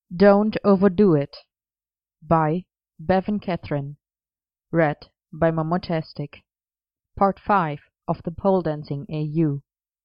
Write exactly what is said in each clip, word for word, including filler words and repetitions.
Don't Overdo It by Bevan Catherine. Read by Momotastic. Part five of the Pole Dancing A U.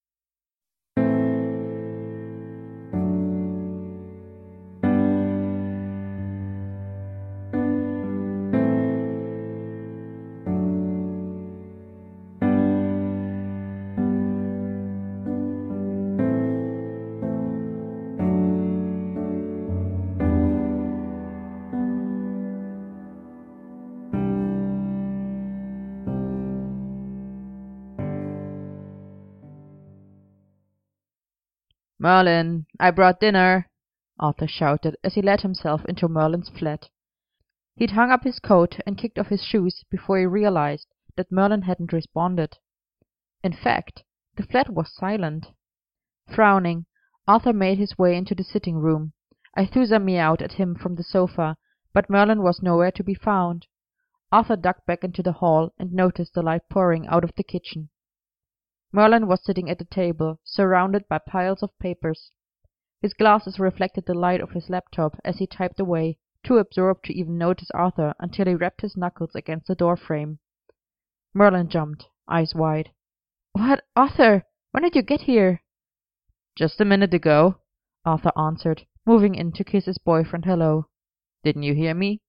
"Merlin, I brought dinner," Arthur shouted as he let himself into Merlin's flat. He'd hung up his coat and kicked off his shoes before he realized that Merlin hadn't responded. In fact, the flat was silent. Frowning, Arthur made his way into the sitting room. Aithusa meowed at him from the sofa, but Merlin was nowhere to be found. Arthur ducked back into the hall and noticed the light pouring out of the kitchen. Merlin was sitting at the table, surrounded by piles of papers. His glasses reflected the light of his laptop as he typed away, too absorbed to even notice Arthur until he rapped his knuckles against the door frame. Merlin jumped, eyes wide. "What, Arthur? When did you get here?" "Just a minute ago," Arthur answered, moving in to kiss his boyfriend hello. "Didn't you hear me?"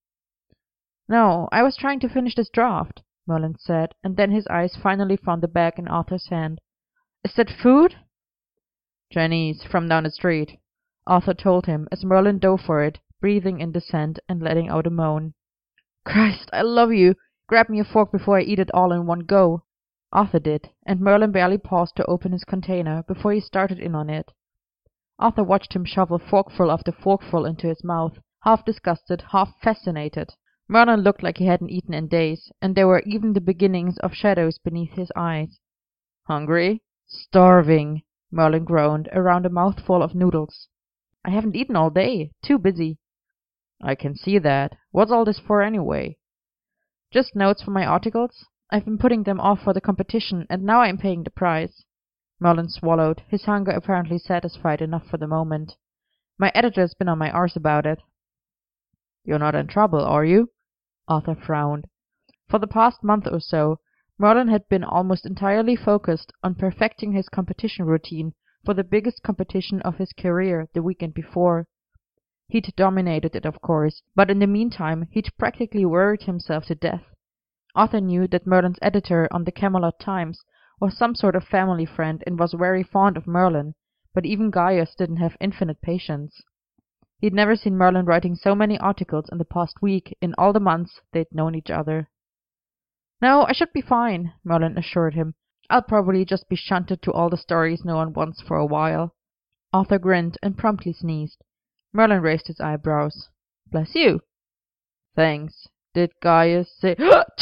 "No, I was trying to finish this draft," Merlin said, and then his eyes finally found the bag in Arthur's hand. "Is that food?" "Chinese, from down the street," Arthur told him as Merlin dove for it, breathing in the scent and letting out a moan. "Christ, I love you! Grab me a fork before I eat it all in one go." Arthur did, and Merlin barely paused to open his container before he started in on it. Arthur watched him shovel forkful after forkful into his mouth, half disgusted, half fascinated. Merlin looked like he hadn't eaten in days, and there were even the beginnings of shadows beneath his eyes. "Hungry?" "Starving," Merlin groaned around a mouthful of noodles. "I haven't eaten all day. Too busy." "I can see that. What's all this for, anyway?" "Just notes for my articles. I've been putting them off for the competition, and now I'm paying the price." Merlin swallowed, his hunger apparently satisfied enough for the moment. "My editor's been on my arse about it." "You're not in trouble, are you?" Arthur frowned. For the past month or so, Merlin had been almost entirely focused on perfecting his competition routine for the biggest competition of his career the weekend before. He'd dominated it, of course, but in the meantime he'd practically worried himself to death. Arthur knew that Merlin's editor on the Camelot Times was some sort of family friend and was very fond of Merlin, but even Gaius didn't have infinite patience. He'd never seen Merlin writing so many articles in the past week in all the months they'd known each other. "No, I should be fine," Merlin assured him. "I'll probably just be shunted to all the stories no one wants for a while." Arthur grinned and promptly sneezed. Merlin raised his eyebrows. "Bless you." "Thanks. Did Gaius say—"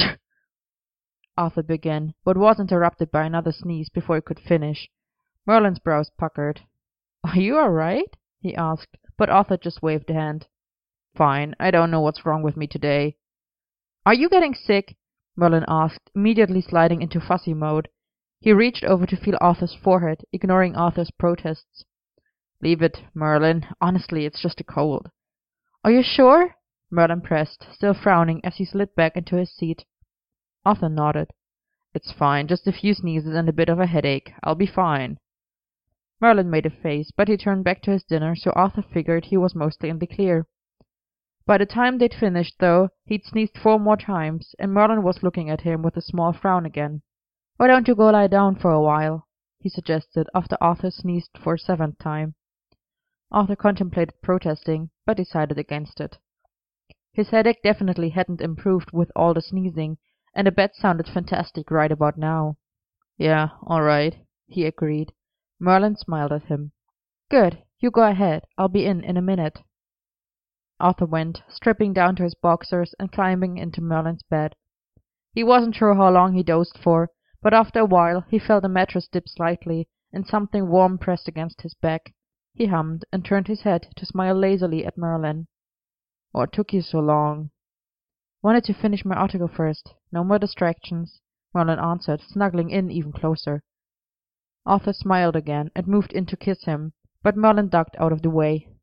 Arthur began, but was interrupted by another sneeze before he could finish. Merlin's brows puckered. "Are you all right?" he asked, but Arthur just waved a hand. "Fine. I don't know what's wrong with me today." "Are you getting sick?" Merlin asked, immediately sliding into fussy mode. He reached over to feel Arthur's forehead, ignoring Arthur's protests. "Leave it, Merlin. Honestly, it's just a cold." "Are you sure?" Merlin pressed, still frowning as he slid back into his seat. Arthur nodded. "It's fine. Just a few sneezes and a bit of a headache. I'll be fine." Merlin made a face, but he turned back to his dinner, so Arthur figured he was mostly in the clear. By the time they'd finished, though, he'd sneezed four more times, and Merlin was looking at him with a small frown again. "Why don't you go lie down for a while?" he suggested after Arthur sneezed for a seventh time. Arthur contemplated protesting, but decided against it. His headache definitely hadn't improved with all the sneezing, and a bed sounded fantastic right about now. "Yeah, all right," he agreed. Merlin smiled at him. "Good. You go ahead. I'll be in in a minute." Arthur went, stripping down to his boxers and climbing into Merlin's bed. He wasn't sure how long he dozed for, but after a while he felt the mattress dip slightly, and something warm pressed against his back. He hummed and turned his head to smile lazily at Merlin. "What took you so long?" "Wanted to finish my article first. No more distractions," Merlin answered, snuggling in even closer. Arthur smiled again and moved in to kiss him, but Merlin ducked out of the way.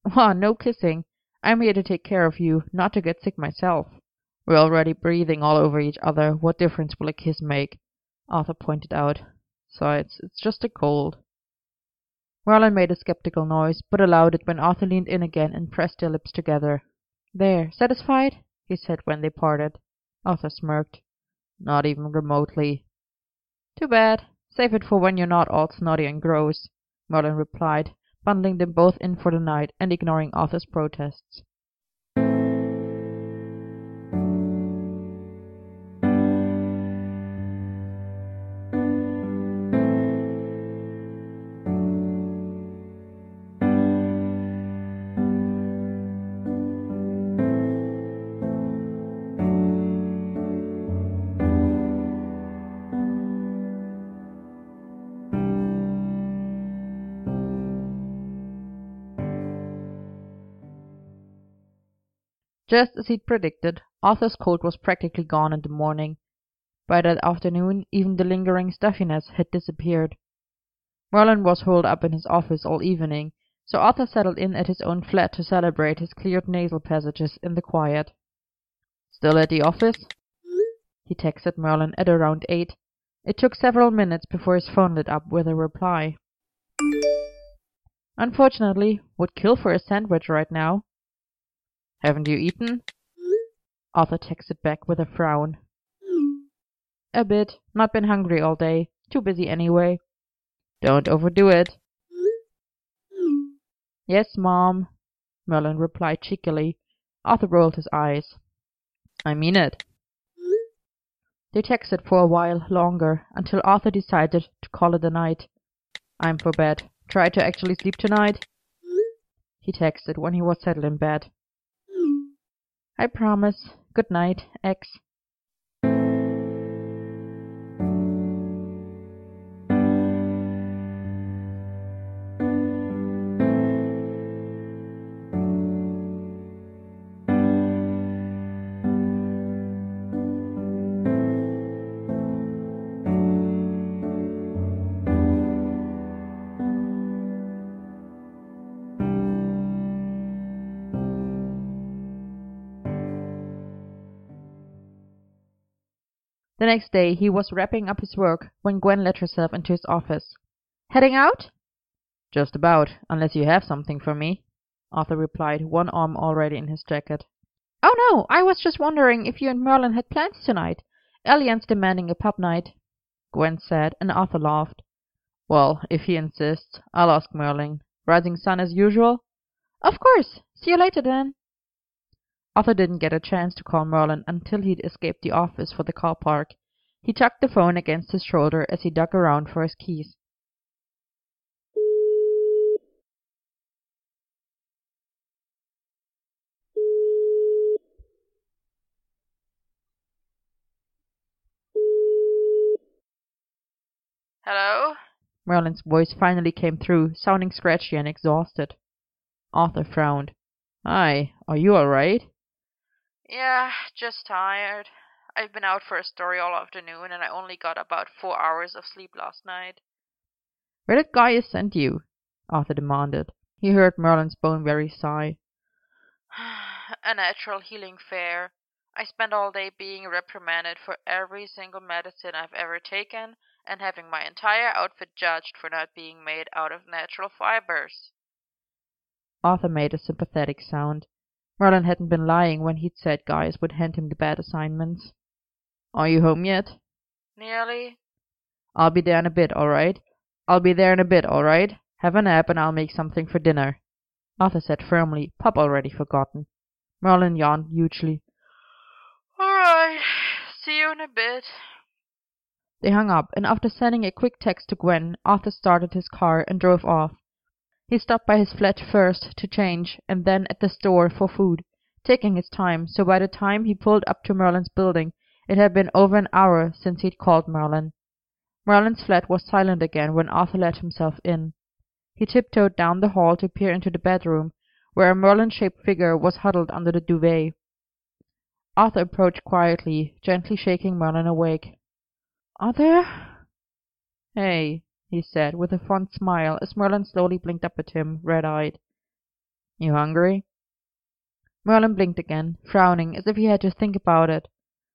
"Wah, no kissing. I'm here to take care of you, not to get sick myself." "We're already breathing all over each other. What difference will a kiss make?" Arthur pointed out. "Besides, it's just a cold." Merlin made a skeptical noise, but allowed it when Arthur leaned in again and pressed their lips together. "There, satisfied?" he said when they parted. Arthur smirked. "Not even remotely." "Too bad. Save it for when you're not all snotty and gross," Merlin replied, bundling them both in for the night and ignoring Arthur's protests. Just as he'd predicted, Arthur's cold was practically gone in the morning. By that afternoon even the lingering stuffiness had disappeared. Merlin was holed up in his office all evening, so Arthur settled in at his own flat to celebrate his cleared nasal passages in the quiet. "Still at the office?" he texted Merlin at around eight. It took several minutes before his phone lit up with a reply. "Unfortunately, would kill for a sandwich right now." "Haven't you eaten?" Arthur texted back with a frown. "A bit. Not been hungry all day. Too busy anyway." "Don't overdo it." "Yes, Mom," Merlin replied cheekily. Arthur rolled his eyes. "I mean it." They texted for a while longer, until Arthur decided to call it a night. "I'm for bed. Try to actually sleep tonight," he texted when he was settled in bed. "I promise. Good night, X." The next day he was wrapping up his work when Gwen let herself into his office. "Heading out?" "Just about, unless you have something for me," Arthur replied, one arm already in his jacket. "Oh, no, I was just wondering if you and Merlin had plans tonight. Elian's demanding a pub night," Gwen said, and Arthur laughed. "Well, if he insists, I'll ask Merlin. Rising sun as usual?" "Of course. See you later, then." Arthur didn't get a chance to call Merlin until he'd escaped the office for the car park. He tucked the phone against his shoulder as he dug around for his keys. "Hello?" Merlin's voice finally came through, sounding scratchy and exhausted. Arthur frowned. "Hi, are you all right?" "Yeah, just tired. I've been out for a story all afternoon, and I only got about four hours of sleep last night." "Where did Gaius send you?" Arthur demanded. He heard Merlin's bone-weary sigh. "A natural healing fair. I spent all day being reprimanded for every single medicine I've ever taken, and having my entire outfit judged for not being made out of natural fibers." Arthur made a sympathetic sound. Merlin hadn't been lying when he'd said Gaius would hand him the bad assignments. "Are you home yet?" "Nearly." "I'll be there in a bit, all right? I'll be there in a bit, all right? Have a nap and I'll make something for dinner," Arthur said firmly, pub already forgotten. Merlin yawned hugely. "All right. See you in a bit." They hung up, and after sending a quick text to Gwen, Arthur started his car and drove off. He stopped by his flat first to change, and then at the store for food, taking his time, so by the time he pulled up to Merlin's building, it had been over an hour since he'd called Merlin. Merlin's flat was silent again when Arthur let himself in. He tiptoed down the hall to peer into the bedroom, where a Merlin-shaped figure was huddled under the duvet. Arthur approached quietly, gently shaking Merlin awake. "Arthur?" "Hey," he said, with a fond smile, as Merlin slowly blinked up at him, red-eyed. You hungry?" Merlin blinked again, frowning as if he had to think about it.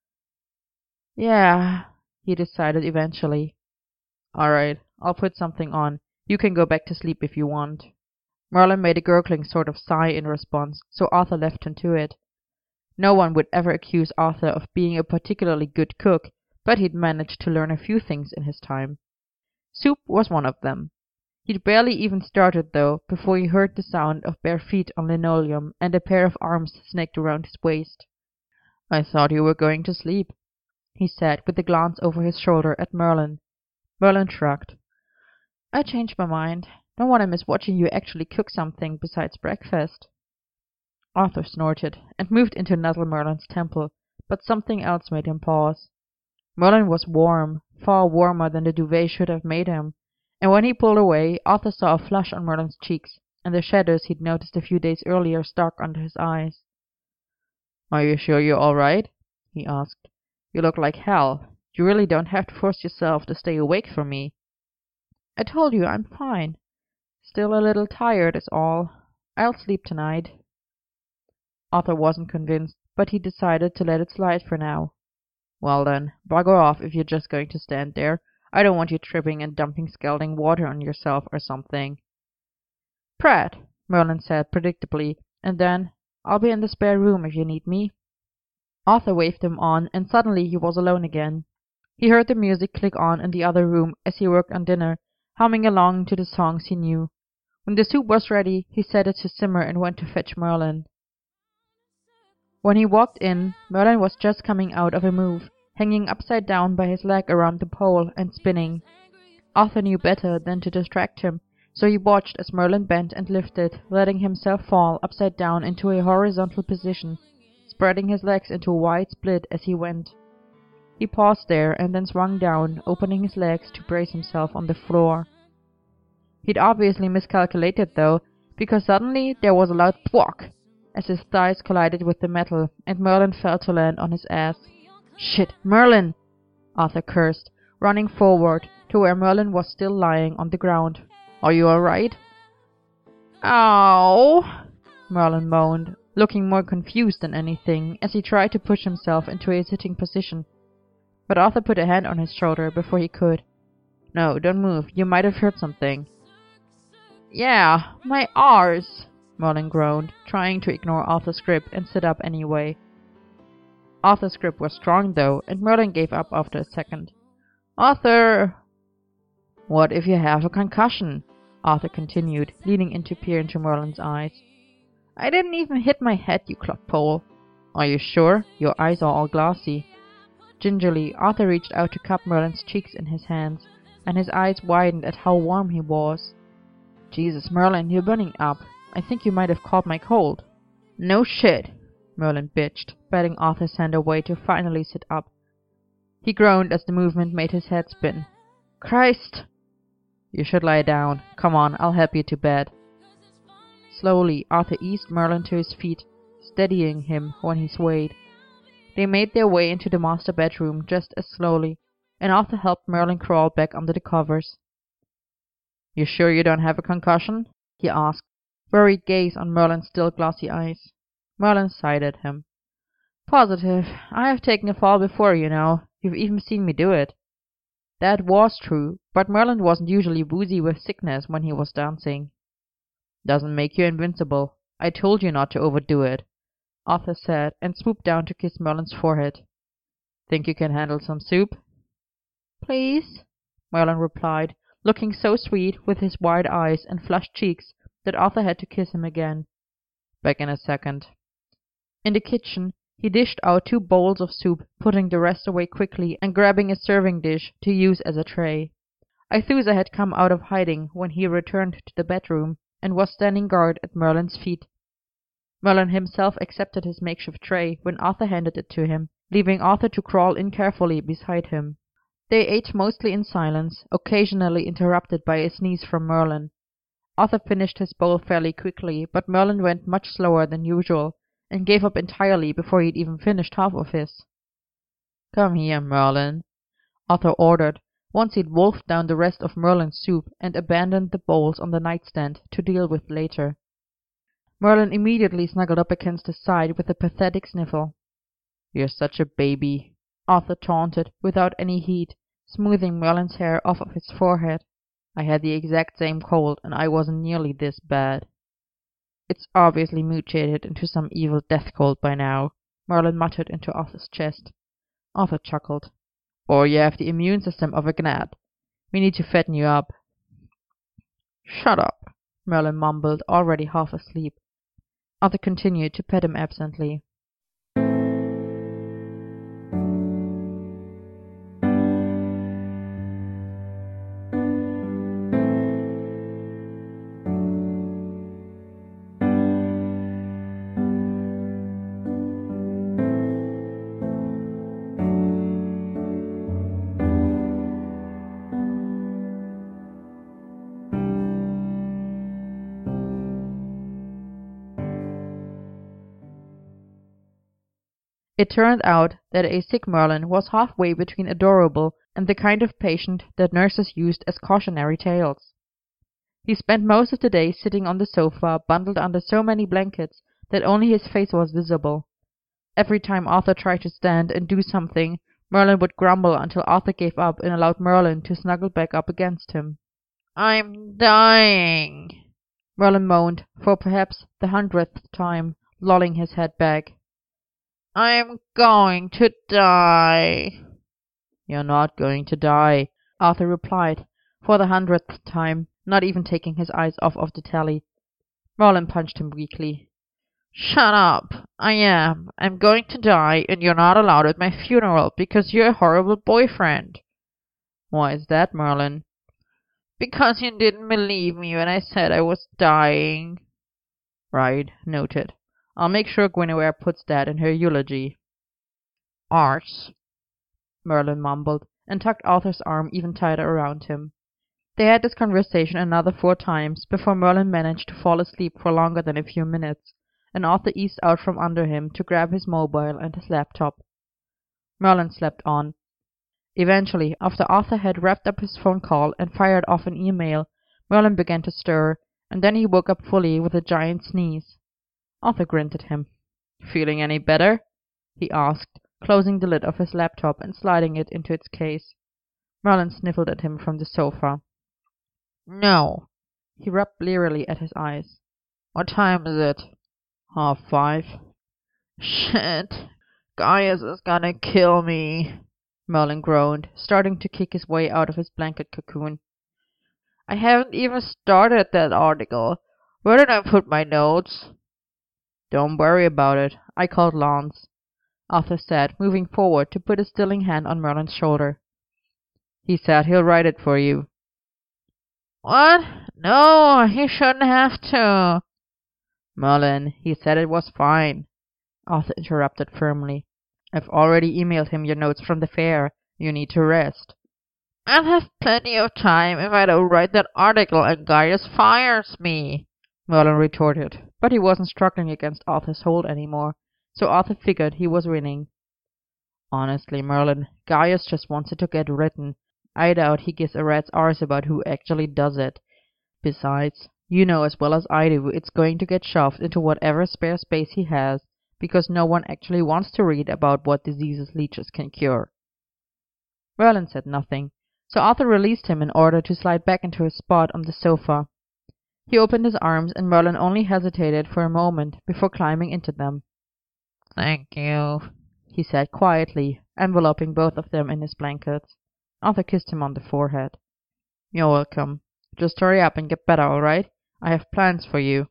"Yeah," he decided eventually. "All right, I'll put something on. You can go back to sleep if you want." Merlin made a gurgling sort of sigh in response, so Arthur left him to it. No one would ever accuse Arthur of being a particularly good cook, but he'd managed to learn a few things in his time. Soup was one of them. He'd barely even started, though, before he heard the sound of bare feet on linoleum and a pair of arms snaked around his waist. "I thought you were going to sleep," he said, with a glance over his shoulder at Merlin. Merlin shrugged. "I changed my mind. Don't want to miss watching you actually cook something besides breakfast." Arthur snorted and moved in to nuzzle Merlin's temple, but something else made him pause. Merlin was warm, far warmer than the duvet should have made him, and when he pulled away, Arthur saw a flush on Merlin's cheeks, and the shadows he'd noticed a few days earlier stark under his eyes. "Are you sure you're all right?" he asked. "You look like hell. You really don't have to force yourself to stay awake for me." "I told you I'm fine. Still a little tired is all. I'll sleep tonight." Arthur wasn't convinced, but he decided to let it slide for now. "Well then, bugger off if you're just going to stand there. I don't want you tripping and dumping scalding water on yourself or something." "Pratt," Merlin said predictably, and then, "I'll be in the spare room if you need me." Arthur waved him on, and suddenly he was alone again. He heard the music click on in the other room as he worked on dinner, humming along to the songs he knew. When the soup was ready, he set it to simmer and went to fetch Merlin. When he walked in, Merlin was just coming out of a move, hanging upside down by his leg around the pole and spinning. Arthur knew better than to distract him, so he watched as Merlin bent and lifted, letting himself fall upside down into a horizontal position, spreading his legs into a wide split as he went. He paused there and then swung down, opening his legs to brace himself on the floor. He'd obviously miscalculated, though, because suddenly there was a loud thwack as his thighs collided with the metal, and Merlin fell to land on his ass. "Shit, Merlin!" Arthur cursed, running forward to where Merlin was still lying on the ground. "Are you all right?" "Ow!" Merlin moaned, looking more confused than anything as he tried to push himself into a sitting position. But Arthur put a hand on his shoulder before he could. "No, don't move. You might have hurt something." "Yeah, my arse," Merlin groaned, trying to ignore Arthur's grip and sit up anyway. Arthur's grip was strong, though, and Merlin gave up after a second. "Arthur!" "What if you have a concussion?" Arthur continued, leaning in to peer into Merlin's eyes. "I didn't even hit my head, you clodpole." "Are you sure? Your eyes are all glassy." Gingerly, Arthur reached out to cup Merlin's cheeks in his hands, and his eyes widened at how warm he was. "Jesus, Merlin, you're burning up. I think you might have caught my cold." "No shit," Merlin bitched, batting Arthur's hand away to finally sit up. He groaned as the movement made his head spin. "Christ!" "You should lie down. Come on, I'll help you to bed." Slowly, Arthur eased Merlin to his feet, steadying him when he swayed. They made their way into the master bedroom just as slowly, and Arthur helped Merlin crawl back under the covers. "You sure you don't have a concussion?" he asked, worried gaze on Merlin's still glassy eyes. Merlin sighed at him. "Positive. I have taken a fall before, you know. You've even seen me do it." That was true, but Merlin wasn't usually woozy with sickness when he was dancing. "Doesn't make you invincible. I told you not to overdo it," Arthur said, and swooped down to kiss Merlin's forehead. "Think you can handle some soup?" "Please," Merlin replied, looking so sweet with his wide eyes and flushed cheeks that Arthur had to kiss him again. "Back in a second." In the kitchen, he dished out two bowls of soup, putting the rest away quickly and grabbing a serving dish to use as a tray. Aithusa had come out of hiding when he returned to the bedroom and was standing guard at Merlin's feet. Merlin himself accepted his makeshift tray when Arthur handed it to him, leaving Arthur to crawl in carefully beside him. They ate mostly in silence, occasionally interrupted by a sneeze from Merlin. Arthur finished his bowl fairly quickly, but Merlin went much slower than usual, and gave up entirely before he'd even finished half of his. "Come here, Merlin," Arthur ordered, once he'd wolfed down the rest of Merlin's soup and abandoned the bowls on the nightstand to deal with later. Merlin immediately snuggled up against his side with a pathetic sniffle. "You're such a baby," Arthur taunted, without any heat, smoothing Merlin's hair off of his forehead. "I had the exact same cold, and I wasn't nearly this bad." "It's obviously mutated into some evil death cold by now," Merlin muttered into Arthur's chest. Arthur chuckled. "Or you have the immune system of a gnat. We need to fatten you up." "Shut up," Merlin mumbled, already half asleep. Arthur continued to pet him absently. It turned out that a sick Merlin was halfway between adorable and the kind of patient that nurses used as cautionary tales. He spent most of the day sitting on the sofa, bundled under so many blankets that only his face was visible. Every time Arthur tried to stand and do something, Merlin would grumble until Arthur gave up and allowed Merlin to snuggle back up against him. "I'm dying," Merlin moaned, for perhaps the hundredth time, lolling his head back. "I'm going to die." "You're not going to die," Arthur replied, for the hundredth time, not even taking his eyes off of the tally. Merlin punched him weakly. "Shut up. I am. I'm going to die, and you're not allowed at my funeral because you're a horrible boyfriend." "Why is that, Merlin?" "Because you didn't believe me when I said I was dying." "Right, noted. I'll make sure Guinevere puts that in her eulogy." "Arse," Merlin mumbled, and tucked Arthur's arm even tighter around him. They had this conversation another four times before Merlin managed to fall asleep for longer than a few minutes, and Arthur eased out from under him to grab his mobile and his laptop. Merlin slept on. Eventually, after Arthur had wrapped up his phone call and fired off an email, Merlin began to stir, and then he woke up fully with a giant sneeze. Arthur grinned at him. "Feeling any better?" he asked, closing the lid of his laptop and sliding it into its case. Merlin sniffled at him from the sofa. "No." He rubbed blearily at his eyes. "What time is it?" "Half five." "Shit. Gaius is gonna kill me," Merlin groaned, starting to kick his way out of his blanket cocoon. "I haven't even started that article. Where did I put my notes?" "Don't worry about it. I called Lance," Arthur said, moving forward to put a stilling hand on Merlin's shoulder. "He said he'll write it for you." "What? No, he shouldn't have to." "Merlin, he said it was fine," Arthur interrupted firmly. "I've already emailed him your notes from the fair. You need to rest." "I'll have plenty of time if I don't write that article and Gaius fires me," Merlin retorted, but he wasn't struggling against Arthur's hold anymore, so Arthur figured he was winning. "Honestly, Merlin, Gaius just wants it to get written. I doubt he gives a rat's arse about who actually does it. Besides, you know as well as I do it's going to get shoved into whatever spare space he has, because no one actually wants to read about what diseases leeches can cure." Merlin said nothing, so Arthur released him in order to slide back into his spot on the sofa. He opened his arms, and Merlin only hesitated for a moment before climbing into them. "Thank you," he said quietly, enveloping both of them in his blankets. Arthur kissed him on the forehead. "You're welcome. Just hurry up and get better, all right? I have plans for you."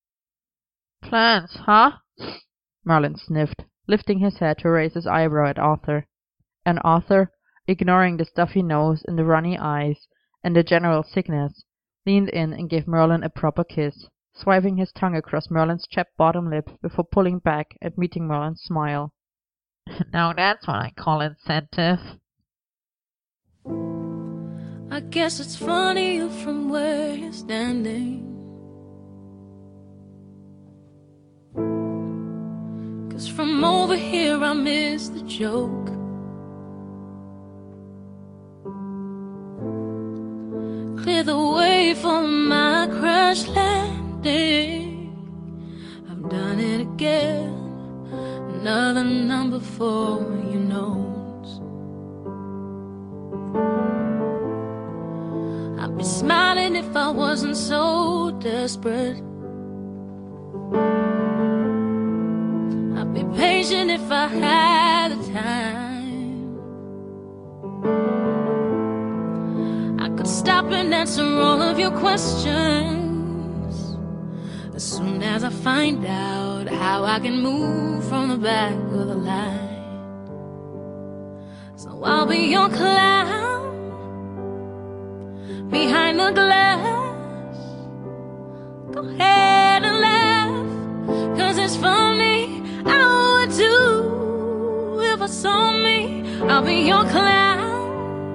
"Plans, huh?" Merlin sniffed, lifting his head to raise his eyebrow at Arthur. And Arthur, ignoring the stuffy nose and the runny eyes and the general sickness, leaned in and gave Merlin a proper kiss, swiping his tongue across Merlin's chapped bottom lip before pulling back and meeting Merlin's smile. "Now that's what I call incentive." I guess it's funny you're from where you're standing, 'cause from over here I miss the joke. Clear the way for my crash landing. head, another number for your nose. I'd be smiling if I wasn't so desperate. I'd be patient if I had the time. I could stop and answer all of your questions as soon as I find out how I can move from the back of the line. So I'll be your clown behind the glass. Go ahead and laugh, 'cause it's funny. I would too if I saw me. I'll be your clown,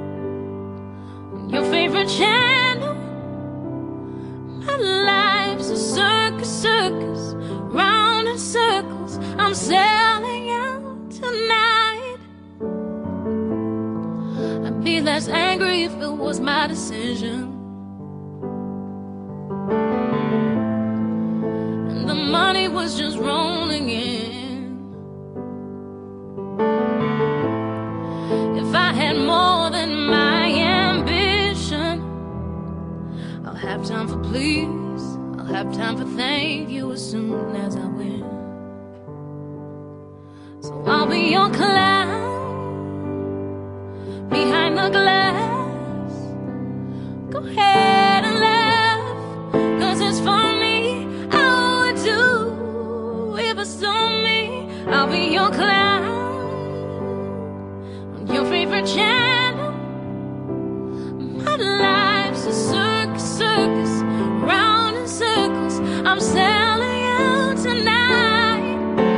your favorite channel. My life's a circus, circus, round in circles. I'm selling out tonight. I'd be less angry if it was my decision, and the money was just rolling in. If I had more than my ambition, I'll have time for please, I'll have time for thank you as soon as I win. So I'll be your clown behind the glass. Go ahead and laugh, 'cause it's funny. I would too if I saw me. I'll be your clown, your favorite channel. My life's a circus, circus, round in circles. I'm selling out tonight.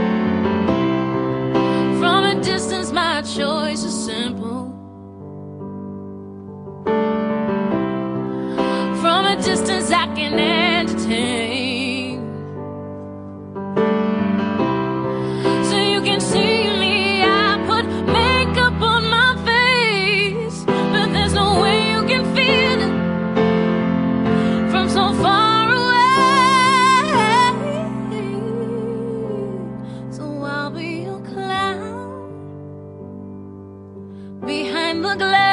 From a distance, my choice is simple. From a distance, I can entertain. So you can see me, I put makeup on my face, but there's no way you can feel it from so far away. So I'll be your clown behind the glass.